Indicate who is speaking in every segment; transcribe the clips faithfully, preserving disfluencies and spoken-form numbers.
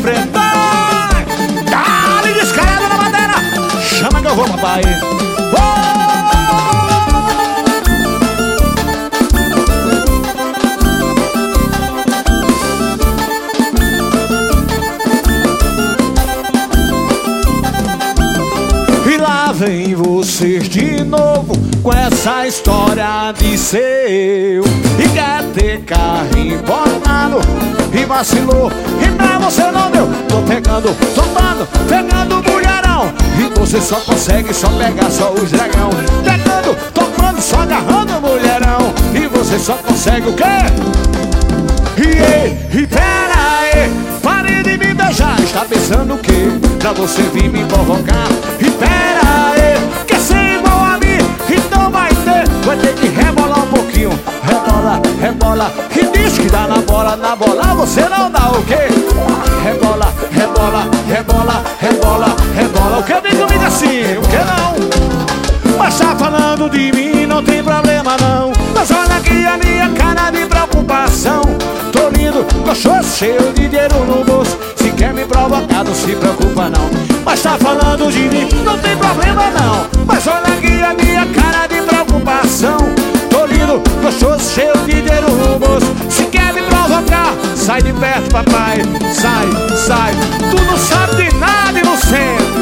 Speaker 1: frente. Vai! Dá-lhe descarada na madeira. Chama que eu vou, papai. E lá vem você de novo com essa história de seu e quer ter carro importado e vacilou e pra você não deu. Tô pegando, tombando, pegando mulherão e você só consegue só pegar só os dragão. Pegando, tomando, só agarrando mulherão e você só consegue o quê? E, e pera aí, pare de me beijar. Está pensando o quê? Pra você vir me provocar. E pera aí, quer ser igual a mim? Então vai ter, vai ter que rebolar um pouquinho. Rebola, rebola, e diz que dá na bola. Na bola você não dá o quê? Rebola, rebola, rebola, rebola, rebola. O que vem comigo assim? O que não? Mas tá falando de mim, não tem problema não. Mas olha aqui a minha cara de preocupação. Tô lindo, gostoso, cheio de dinheiro no bolso. Se quer me provocar, não se preocupa não. Mas tá falando de mim, não tem problema não. Mas olha aqui a minha cara de preocupação. Tô lindo, gostoso, cheio de dinheiro no bolso. Se quer me provocar, sai de perto, papai. Sai, sai, tu não sabe de nada, inocente.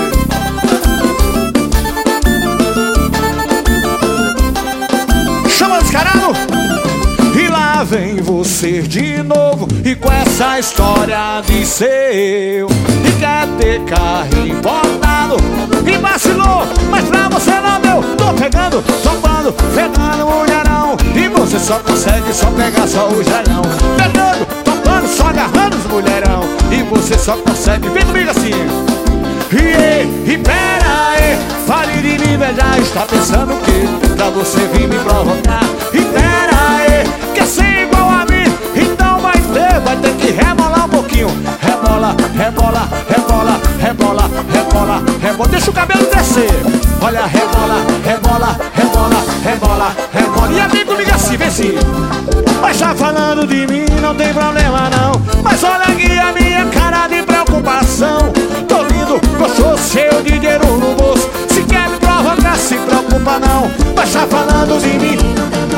Speaker 1: Chama descarado. E lá vem você de novo e com essa história de seu e quer ter carro importado e vacilou, mas pra você não deu. Tô pegando, tombando, pegando mulherão e você só consegue só pegar só o jalhão. Pegando, tombando, só agarrando os mulherão e você só consegue, vem comigo assim. E, e pera aí, pare de me beijar. Está pensando o quê? Pra você vir me provocar. E pera aí, quer ser igual a mim? Então vai ter, vai ter que rebolar um pouquinho. Rebola, rebola, rebola, rebola, rebola, rebola. Deixa o cabelo crescer. Olha, rebola, rebola, rebola, rebola, rebola. E vem comigo assim, vem assim. Mas tá falando de mim, não tem problema não. Mas olha aqui a minha cara de preocupação. Tô lindo, gostoso, cheio de dinheiro no bolso. Se quer me provocar, se preocupa não. Mas tá falando de mim,